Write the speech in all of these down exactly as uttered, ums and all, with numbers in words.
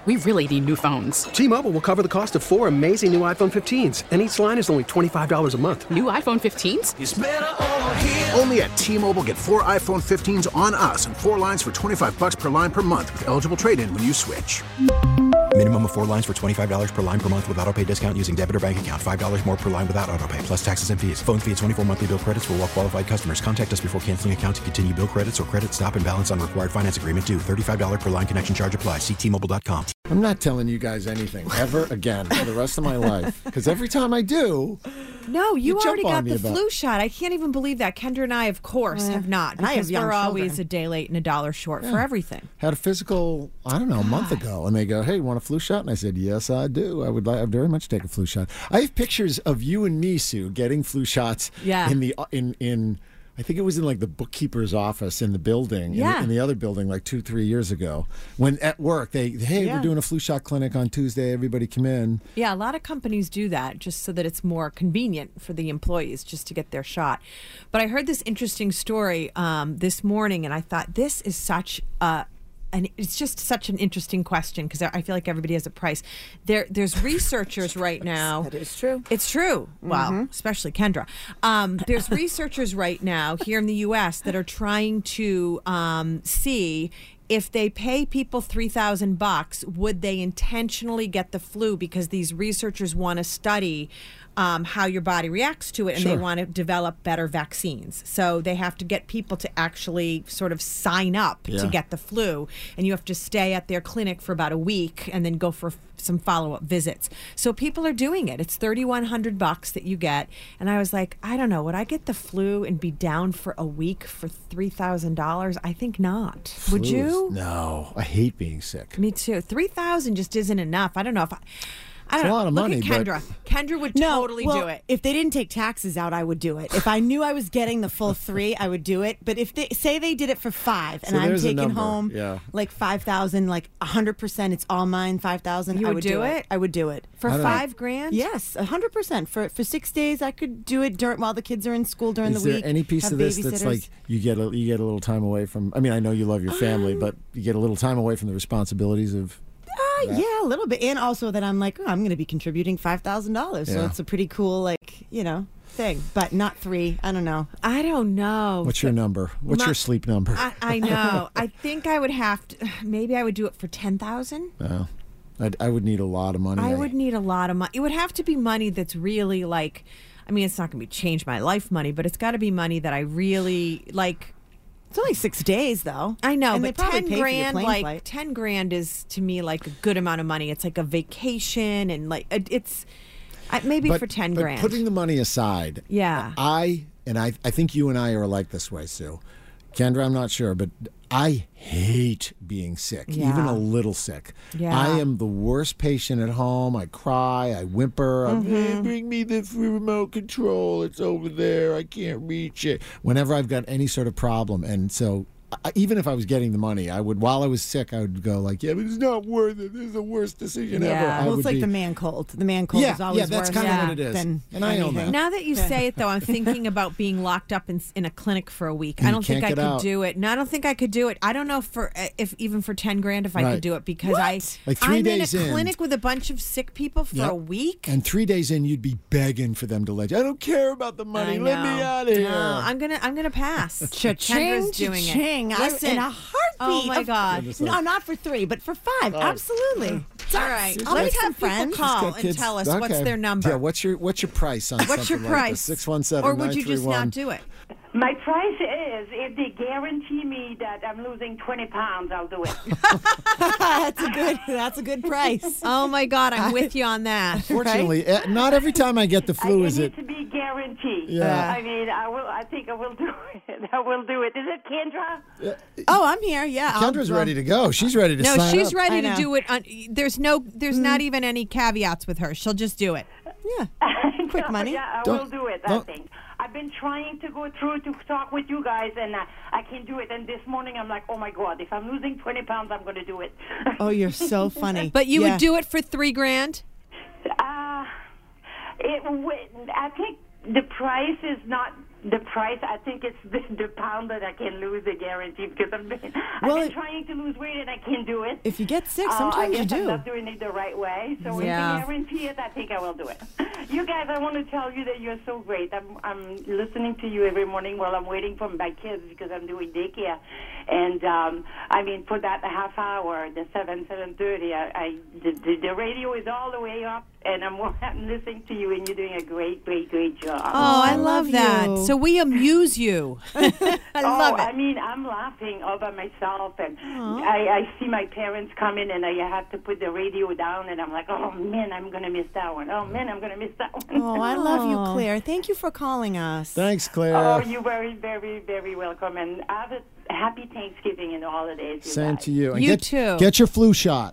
we really need new phones. T-Mobile will cover the cost of four amazing new iPhone fifteens, and each line is only twenty-five dollars a month. New iPhone fifteens? It's better over here. Only at T-Mobile, get four iPhone fifteens on us and four lines for twenty-five dollars per line per month with eligible trade-in when you switch. Minimum of four lines for twenty-five dollars per line per month with autopay discount using debit or bank account. five dollars more per line without autopay, plus taxes and fees. Phone fee at twenty-four monthly bill credits for well-qualified customers. Contact us before canceling account to continue bill credits or credit stop and balance on required finance agreement due. thirty-five dollars per line connection charge applies. See T Mobile dot com. I'm not telling you guys anything ever again for the rest of my life. Because every time I do... No, you, You already jump on got me the about- flu shot. I can't even believe that. Kendra and I, of course, Eh, have not. and I have Because young we're always children. a day late and a dollar short for everything. Had a physical, I don't know, a month ago, and they go, "Hey, you want a flu shot?" And I said, "Yes, I do. I would like, I'd very much take a flu shot." I have pictures of you and me, Sue, getting flu shots. Yeah. In the in in, I think it was in like the bookkeeper's office in the building, in, Yeah. the, in the other building, like two, three years ago. When at work, they, hey, Yeah. we're doing a flu shot clinic on Tuesday. Everybody come in. Yeah, a lot of companies do that just so that it's more convenient for the employees just to get their shot. But I heard this interesting story um, this morning, and I thought this is such a and it's just such an interesting question because I feel like everybody has a price. There, there's researchers right now. That is true. It's true. Well, Mm-hmm. especially Kendra. Um, there's researchers right now here in the U S that are trying to um, see if they pay people three thousand bucks, would they intentionally get the flu? Because these researchers want to study um, how your body reacts to it, and Sure. they want to develop better vaccines. So they have to get people to actually sort of sign up Yeah. to get the flu, and you have to stay at their clinic for about a week and then go for f- some follow-up visits. So people are doing it. It's thirty-one hundred bucks that you get, and I was like, I don't know, would I get the flu and be down for a week for three thousand dollars? I think not. Would Flus. you? No, I hate being sick. Me too. three thousand just isn't enough. I don't know if I. I It's don't a know. lot of Look money, at but- Kendra. Kendra would No, totally well, do it. If they didn't take taxes out, I would do it. If I knew I was getting the full three, I would do it. But if they say they did it for five, and So I'm there's a taking number, home yeah. like five thousand, like a hundred percent, it's all mine. Five thousand, You I would would do do it? it. I would do it For I don't- five grand? Yes, a hundred percent. For for six days, I could do it during while the kids are in school during Is the there week. any piece have of this that's babysitters. like you get a you get a little time away from? I mean, I know you love your family, Um, but you get a little time away from the responsibilities of. Uh, yeah, a little bit, and also that I'm like, oh, I'm going to be contributing five thousand dollars, so Yeah. it's a pretty cool, like, you know, thing. But not three. I don't know. I don't know. What's your number? What's My- your sleep number? I, I know. I think I would have to. Maybe I would do it for ten thousand. No. I'd, I would need a lot of money. I would need a lot of money. It would have to be money that's really like. I mean, it's not going to be change my life money, but it's got to be money that I really like. It's only six days, though. I know, And they but probably ten pay for your grand, plane like flight. ten grand, is to me like a good amount of money. It's like a vacation, and like it, it's I, maybe But- for ten but grand. Putting the money aside, Yeah. I and I, I think you and I are like this way, Sue. Kendra, I'm not sure, but I hate being sick, Yeah. even a little sick. Yeah. I am the worst patient at home. I cry, I whimper. I'm, Mm-hmm. "Hey, bring me the remote control. It's over there. I can't reach it. Whenever I've got any sort of problem, and so. I, even if I was getting the money, I would. While I was sick, I would go like, "Yeah, but it's not worth it. This is the worst decision Yeah. ever." I Well, would it's like be- the man cold. The man cold Yeah, is always yeah, that's worse kind of Yeah. what it is. than And I own anything. that. Now that you say it, though, I'm thinking about being locked up in in a clinic for a week. You I don't think can't I get could out. do it. No, I don't think I could do it. I don't know for if even for ten grand if I Right. could do it because I Like three I'm days in a in. clinic with a bunch of sick people for Yep. a week. And three days in, you'd be begging for them to let you. I don't care about the money. I Let me know. out of here. No, I'm gonna I'm gonna pass. Cha-ching, Kendra's doing cha-ching. it. I- Listen, in a heartbeat. Oh my Of- God. No, not for three, but for five. Absolutely. All right, I'll let's make some have people friends. call Got and kids- tell us okay. what's their number. Yeah, what's your what's your price on What's your something like price? this? six one seven, or would you just not do it? My price is, if they guarantee me that I'm losing twenty pounds, I'll do it. that's a good. That's a good price. Oh my God, I'm with you on that. Fortunately, eh, not every time I get the flu I, is it it. needs to be guaranteed. Yeah. I mean, I will. I think I will do it. I will do it. Is it Kendra? Oh, I'm here. Yeah. I'll- Kendra's ready to go. She's ready to No, sign she's up. ready I to know. do it. On, there's no, there's not even any caveats with her. She'll just do it. Yeah. Quick money. Yeah, I Don't- will do it. I don't- think. I've been trying to go through to talk with you guys, and uh, I can't do it. And this morning, I'm like, oh my God, if I'm losing twenty pounds, I'm going to do it. Oh, you're so funny. But you Yeah. would do it for three grand? Uh, it, w- I think the price is not the price, I think it's the, the pound that I can lose the guarantee because I'm been, Well, I've been it- trying to lose weight and I can't do it. If you get sick, Uh, I sometimes guess you do. I'm not doing it the right way. So Yeah. if I guarantee it, I think I will do it. You guys, I want to tell you that you're so great. I'm I'm listening to you every morning while I'm waiting for my kids because I'm doing daycare. And um, I mean, for that half hour, the seven seven thirty, I, I the, the, the radio is all the way up, and I'm, I'm listening to you, and you're doing a great, great, great job. Oh, I I love love that. you. So we amuse you. I oh, love I it. mean, I'm laughing all by myself, and I, I see my parents come in, and I have to put the radio down, and I'm like, oh man, I'm gonna miss that one. Oh man, I'm gonna miss that one. Oh, I love you, Oh. Claire. Thank you for calling us. Thanks, Claire. Oh, you're very, very, very welcome, and have a happy Thanksgiving and holidays. You Same guys. to you. And You get, too. Get your flu shot.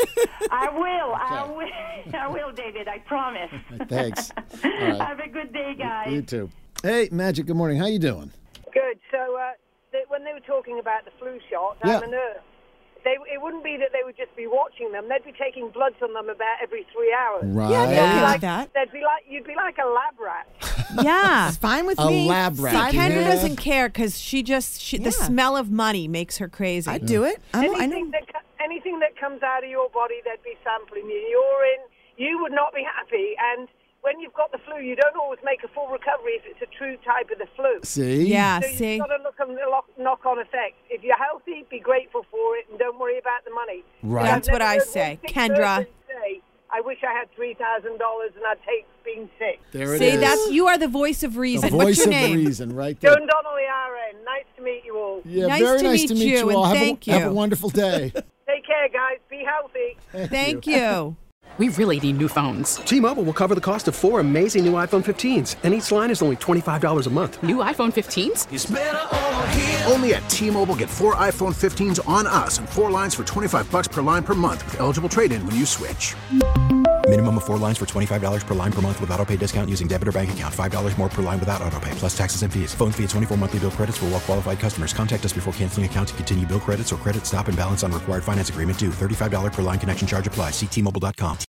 I will. I will. I will, David. I promise. Thanks. All right. Have a good day, guys. You too. Hey, Magic, good morning. How you doing? Good. So uh, they, when they were talking about the flu shots, Yeah. I'm a nurse. They, it wouldn't be that they would just be watching them. They'd be taking bloods on them about every three hours. Right. Yeah, Yeah. yeah. Like, that. They'd be like, you'd be like a lab rat. Yeah. It's fine with A me. lab rat. Side- You Kendra hear that? doesn't care because she just she, the Yeah. smell of money makes her crazy. I'd do it. I'm, I know. Anything that, co- anything that comes out of your body, they'd be sampling your urine. You would not be happy. And when you've got the flu, you don't always make a full recovery if it's a true type of the flu. See? Yeah, So see? you've got to look at the lo- knock-on effects. If you're healthy, be grateful for it and don't worry about the money. Right. That's I've what never I heard say. one sick Kendra. person say, I wish I had three thousand dollars and I'd take being sick. There it See, is. that's you are the voice of the reason. voice What's your of name? reason right there. Joan Donnelly, R N. Nice to meet you all. Yeah, Nice very to nice meet to meet you, you, and all. Have, thank a, have a you. wonderful day. Take care, guys. Be healthy. Thank you. We really need new phones. T-Mobile will cover the cost of four amazing new iPhone fifteens, and each line is only twenty-five dollars a month. New iPhone fifteens? Only at T-Mobile, get four iPhone fifteens on us and four lines for twenty-five bucks per line per month with eligible trade-in when you switch. Minimum of four lines for twenty-five dollars per line per month with auto pay discount using debit or bank account. five dollars more per line without auto pay, plus taxes and fees. Phone fee at twenty-four monthly bill credits for well-qualified customers. Contact us before canceling account to continue bill credits or credit stop and balance on required finance agreement due. thirty-five dollars per line connection charge applies. See T Mobile dot com.